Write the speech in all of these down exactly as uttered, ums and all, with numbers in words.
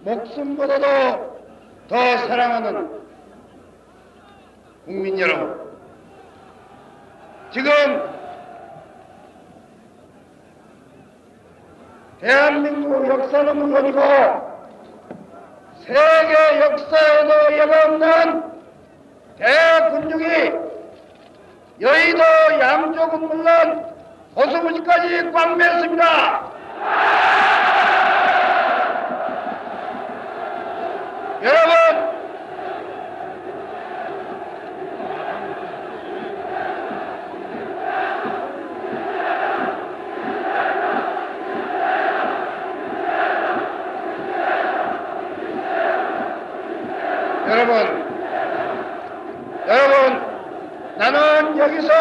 목숨보다도 더 사랑하는 국민 여러분, 지금 대한민국 역사는 물론이고 세계 역사에도 예가 없는 대군중이 여의도 양쪽은 물론 호수부지까지 꽉 맸습니다. 여러분, 여러분, 여러분, 나는 여기서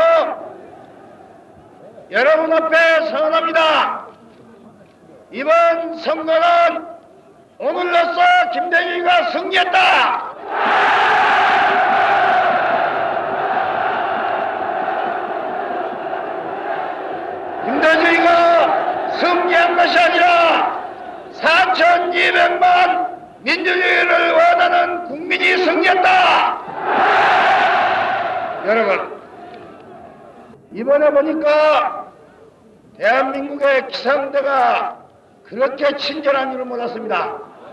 여러분 앞에 선언합니다. 이번 선거는 오늘로써 김대중이가 승리했다. 김대중이가 승리한 것이 아니라 사천이백만 민주주의를 원하는 국민이 승리했다. 여러분, 이번에 보니까 대한민국의 기상대가 그렇게 친절한 줄은 몰랐습니다.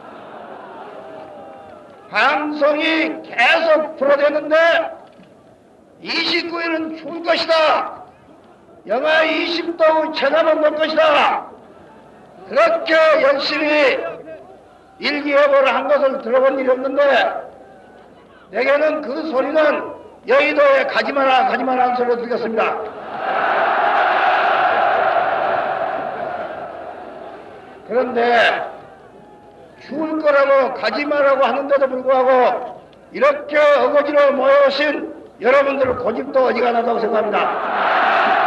방송이 계속 풀어대는데 이십구 일은 추울 것이다. 영하 이십 도 체감은 될 것이다. 그렇게 열심히 일기예보를 한 것을 들어본 일이 없는데 내게는 그 소리는 여의도에 가지마라 가지마라 하는 소리로 들렸습니다. 그런데 추울 거라고 가지마라고 하는데도 불구하고 이렇게 어거지로 모여오신 여러분들 고집도 어지간하다고 생각합니다.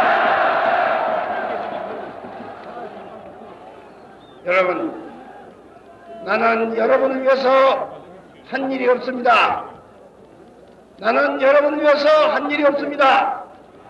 여러분, 나는 여러분을 위해서 한 일이 없습니다. 나는 여러분을 위해서 한 일이 없습니다.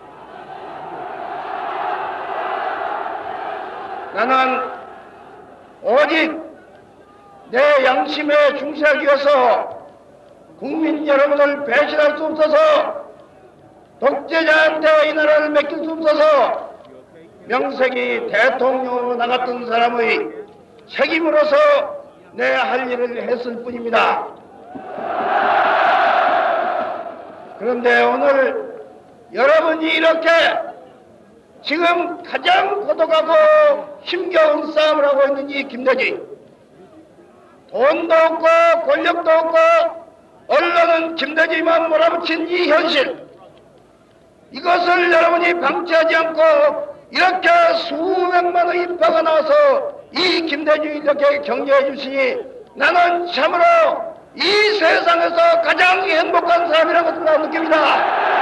나는 오직 내 양심에 충실하기 위해서 국민 여러분을 배신할 수 없어서 독재자한테 이 나라를 맡길 수 없어서 명색이 대통령으로 나갔던 사람의 책임으로서 내 할 일을 했을 뿐입니다. 그런데 오늘 여러분이 이렇게 지금 가장 고독하고 힘겨운 싸움을 하고 있는 이 김대중, 돈도 없고 권력도 없고 언론은 김대중만 몰아붙인 이 현실, 이것을 여러분이 방치하지 않고 이렇게 수백만의 인파가 나와서 이 김대중이 이렇게 격려해 주시니 나는 참으로 이 세상에서 가장 행복한 사람이라고 느낍니다.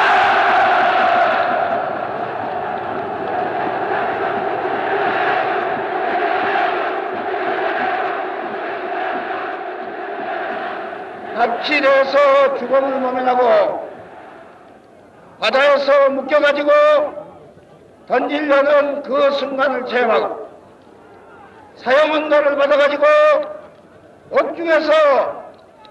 납치돼서 죽음을 모면하고 바다에서 묶여가지고 던지려는 그 순간을 체험하고 사형언도를 받아가지고 옥중에서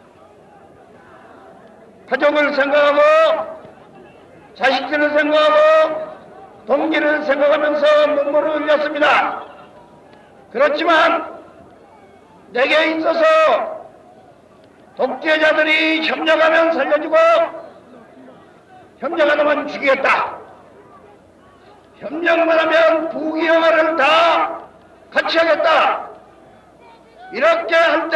가족을 생각하고 자식들을 생각하고 동기를 생각하면서 눈물을 흘렸습니다. 그렇지만 내게 있어서 독재자들이 협력하면 살려주고 협력 안 하면 죽이겠다. 협력만 하면 부귀영화를 다 같이 하겠다. 이렇게 할 때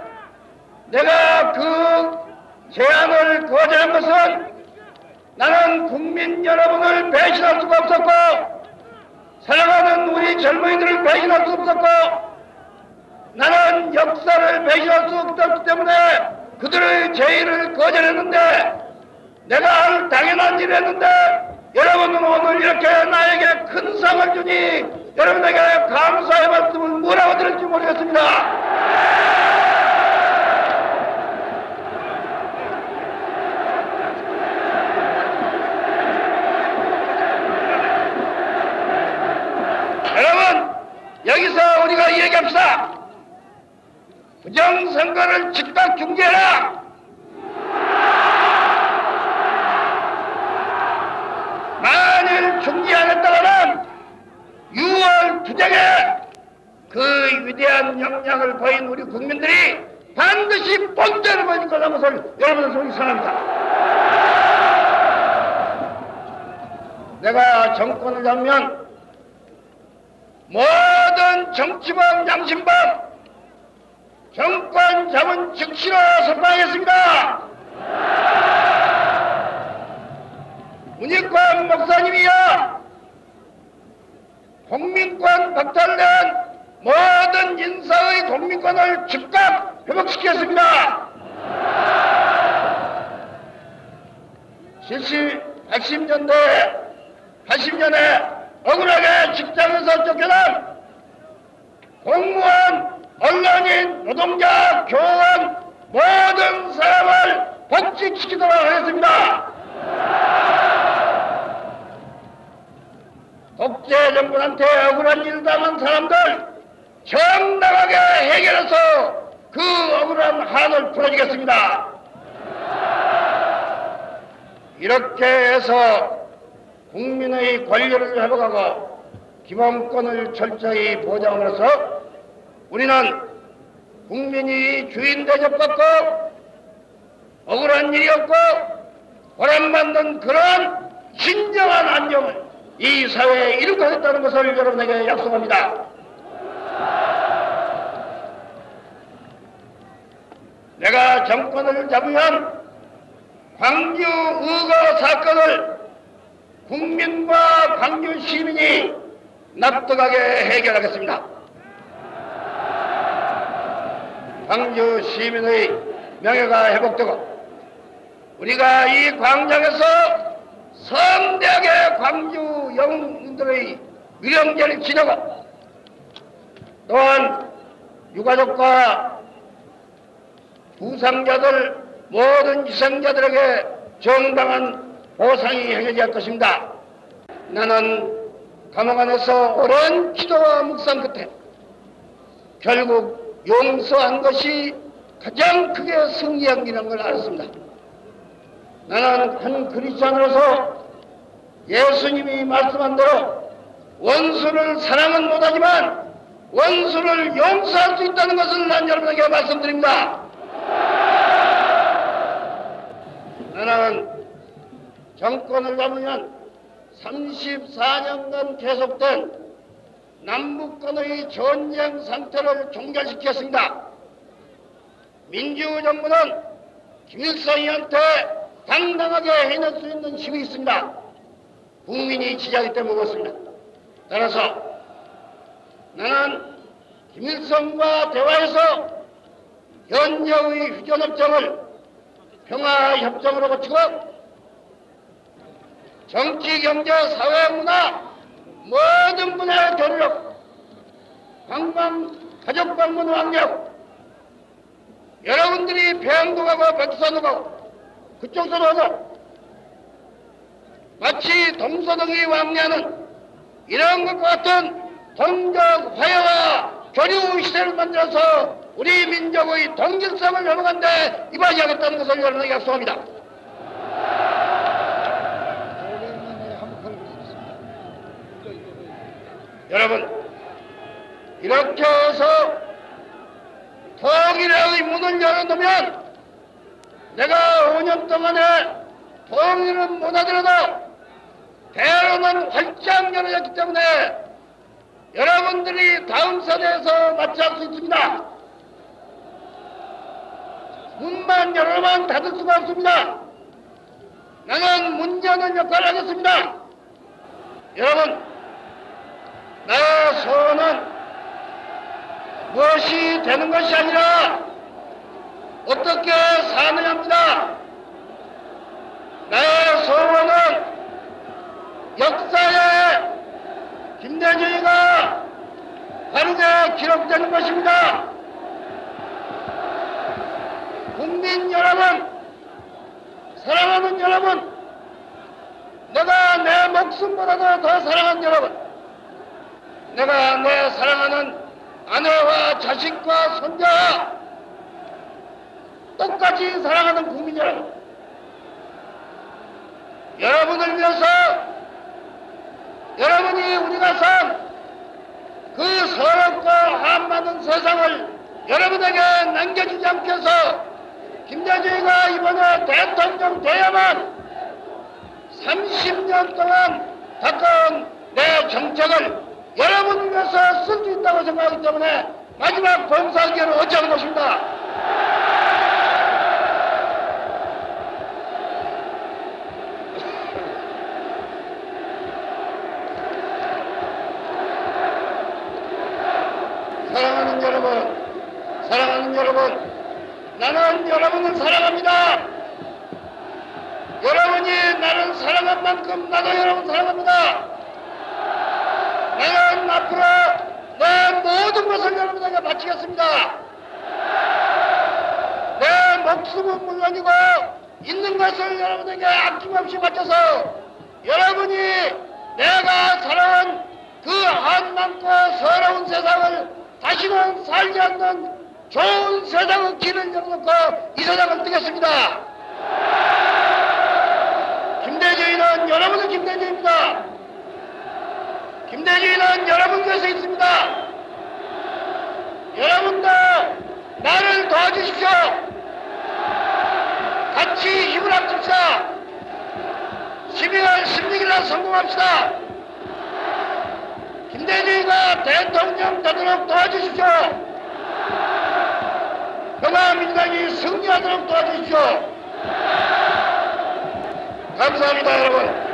내가 그 제안을 거절한 것은 나는 국민 여러분을 배신할 수가 없었고 사랑하는 우리 젊은이들을 배신할 수 없었고 나는 역사를 배신할 수 없었기 때문에 그들의 제의를 거절했는데 내가 할 당연한 일을 했는데 여러분은 오늘 이렇게 나에게 큰 상을 주니 여러분에게 감사의 말씀을 뭐라고 드릴지 모르겠습니다. 여러분, 여기서 우리가 얘기합시다. 부정선거를 즉각 중지해라. 만일 중지 안 했다가는 유월 투쟁에 그 위대한 역량을 보인 우리 국민들이 반드시 본전을 보일 거라는 것을 여러분들 속이 선합니다. 내가 정권을 잡으면 모든 정치범, 양심범 정권 잡은 즉시로 석방하겠습니다. 문익환 목사님이야 공민권 박탈된 모든 인사의 공민권을 즉각 회복시켰습니다. 칠십, 팔십 년대, 팔십 년에 억울하게 직장에서 쫓겨난 공무원, 언론인, 노동자, 교원 모든 사람을 복직시키도록 하겠습니다. 독재 정권한테 억울한 일을 당한 사람들 정당하게 해결해서 그 억울한 한을 풀어주겠습니다. 이렇게 해서 국민의 권리를 회복하고 기본권을 철저히 보장함으로써 우리는 국민이 주인 대접받고 억울한 일이 없고 보람받는 그런 진정한 안정을 이 사회에 이룩하겠다는 것을 여러분에게 약속합니다. 내가 정권을 잡으면 광주 의거 사건을 국민과 광주 시민이 납득하게 해결하겠습니다. 광주 시민의 명예가 회복되고 우리가 이 광장에서 성대하게 광주 영웅들의 위령제를 지내고 또한 유가족과 부상자들 모든 희생자들에게 정당한 보상이 행해질 것입니다. 나는 감옥 안에서 오랜 기도와 묵상 끝에 결국 용서한 것이 가장 크게 승리한 일인 걸 알았습니다. 나는 한 그리스도인으로서 예수님이 말씀한 대로 원수를 사랑은 못하지만 원수를 용서할 수 있다는 것을 난 여러분에게 말씀드립니다. 나는 정권을 잡으면 삼십사 년간 계속된 남북간의 전쟁 상태를 종결시켰습니다. 민주정부는 김일성이한테 당당하게 해낼 수 있는 힘이 있습니다. 국민이 지지하기 때문에 그렇습니다. 따라서 나는 김일성과 대화해서 현재의 휴전협정을 평화협정으로 고치고 정치, 경제, 사회, 문화 모든 분야의 교류력, 관광, 가족 방문 왕력 여러분들이 평양도 가고 백두산도 가고 그쪽도 가서 마치 동서동이 왕래하는 이런 것과 같은 동족 화해와 교류 시대를 만들어서 우리 민족의 동질성을 회복한 데 이바지하겠다는 것을 여러분에게 약속합니다. 여러분, 이렇게 해서 통일의 문을 열어놓으면 내가 오 년 동안에 통일은 못하더라도 대로는 활짝 열어졌기 때문에 여러분들이 다음 세대에서 마취할 수 있습니다. 문만 열어만 닫을 수가 없습니다. 나는 문 여는 역할을 하겠습니다. 여러분, 나의 소원은 무엇이 되는 것이 아니라 어떻게 사느냐입니다. 나의 소원은 역사에 김대중이가 바르게 기록되는 것입니다. 국민 여러분, 사랑하는 여러분, 내가 내 목숨보다도 더 사랑하는 여러분, 내가 내 사랑하는 아내와 자식과 손자 똑같이 사랑하는 국민 여러분, 여러분을 위해서 여러분이 우리가 산 그 서럽고 한많은 세상을 여러분에게 남겨주지 않기 위해서 김대중이가 이번에 대통령 돼야만 삼십 년 동안 닦아온 내 정책을 여러분을 위해서 쓸 수 있다고 생각하기 때문에 마지막 봉사기회를 어찌하는 것입니다. 사랑하는 여러분, 사랑하는 여러분, 나는 여러분을 사랑합니다. 여러분이 나를 사랑한 만큼 나도 여러분 사랑합니다. 나는 앞으로 내 모든 것을 여러분에게 바치겠습니다. 내 목숨은 물론이고 있는 것을 여러분에게 아낌없이 바쳐서 여러분이 내가 살아온 그 한많고 서러운 세상을 다시는 살지 않는 좋은 세상의 길을 열어놓고 이 세상을 뜨겠습니다. 김대중이는 여러분의 김대중입니다. 김대중이는 여러분 곁에 있습니다. 여러분도 나를 도와주십시오. 같이 힘을 합칩시다. 십이월 십육일 날 성공합시다. 김대중이가 대통령 되도록 도와주십시오. 평화민주당이 승리하도록 도와주십시오. 감사합니다, 여러분.